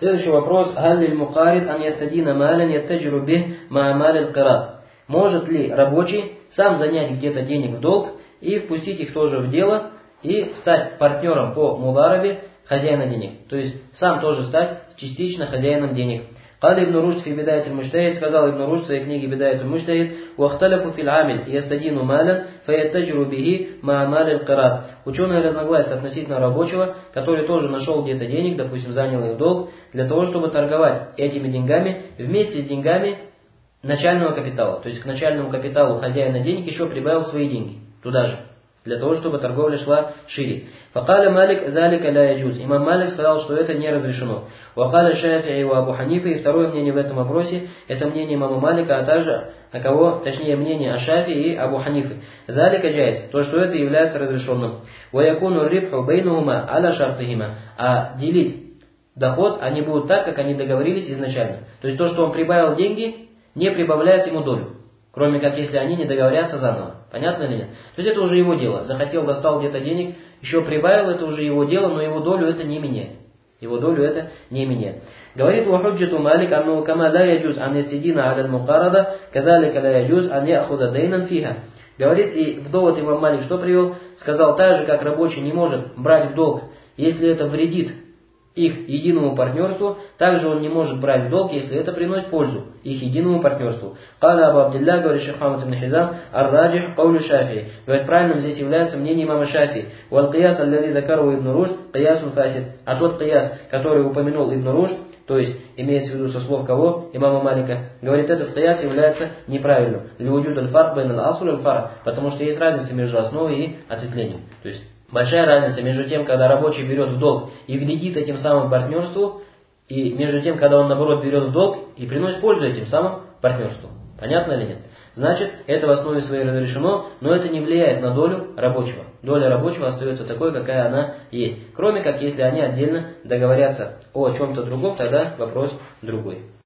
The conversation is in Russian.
Следующий вопрос. Галлиль мукарид ан ястадина малян яттаджиру бих маамаль кират. Может ли рабочий сам занять где-то денег в долг и впустить их тоже в дело и стать партнером по мударабе хозяина денег? То есть сам тоже стать частично хозяином денег. Кали ибн Рушд фи бидаят аль-муджтахид, сказал ибн Рушд в своей книге бидаят аль-муджтахид, вахталяфу фил амиль ястадину малян фаяттаджиру биги маамаль кират. Ученые разногласия относительно рабочего, который тоже нашел где-то денег, допустим, занял их в долг, для того, чтобы торговать этими деньгами вместе с деньгами начального капитала. То есть к начальному капиталу хозяина денег еще прибавил свои деньги туда же, для того, чтобы торговля шла шире. Факаля Малик залика ля яджуз. Имам Малик сказал, что это не разрешено. Вакаля Шафи'и ва Абу Ханифа. И второе мнение в этом вопросе, это мнение имама Малика, а также точнее мнение Шафи'и и Абу Ханифы. Залика джайз, то, что это является разрешенным. Ва якуну рибху бейнухума аля шартихима. А делить доход они будут так, как они договорились изначально. То есть то, что он прибавил деньги, не прибавляет ему долю. Кроме как если они не договорятся заново. Понятно или нет? То есть это уже его дело. Захотел, достал где-то денег, еще прибавил, это уже его дело, но его долю это не меняет. Его долю это не меняет. Говорит вахуджату Малик, анну кама ла яджуз ан ястидина аля мукарада, казалика ла яджуз ан яхуда дейнан фиха. Говорит, и в довод имам Малик что привел? Сказал, так же, как рабочий не может брать в долг, если это вредит их единому партнерству, также он не может брать в долг, если это приносит пользу их единому партнерству. Каля Абу Абдилля, говорит Шейх Мухаммад ибн Хизам, ар-раджих каулю Шафии. Говорит, правильным здесь является мнение имама Шафии. Вал кияс аллади закару ибн Рушд, киясун фасид. А тот кияс, который упомянул ибн Рушд, то есть имеется в виду со слов кого? Имама Малика. Говорит, этот кияс является неправильным. Львуджуд аль-фарк байн аль-асуль аль-фара. Потому что есть разница между основой и ответвлением. То есть большая разница между тем, когда рабочий берет в долг и вредит этим самым партнерству, и между тем, когда он наоборот берет в долг и приносит пользу этим самым партнерству. Понятно или нет? Значит, это в основе своей разрешено, но это не влияет на долю рабочего. Доля рабочего остается такой, какая она есть. Кроме как, если они отдельно договорятся о чем-то другом, тогда вопрос другой.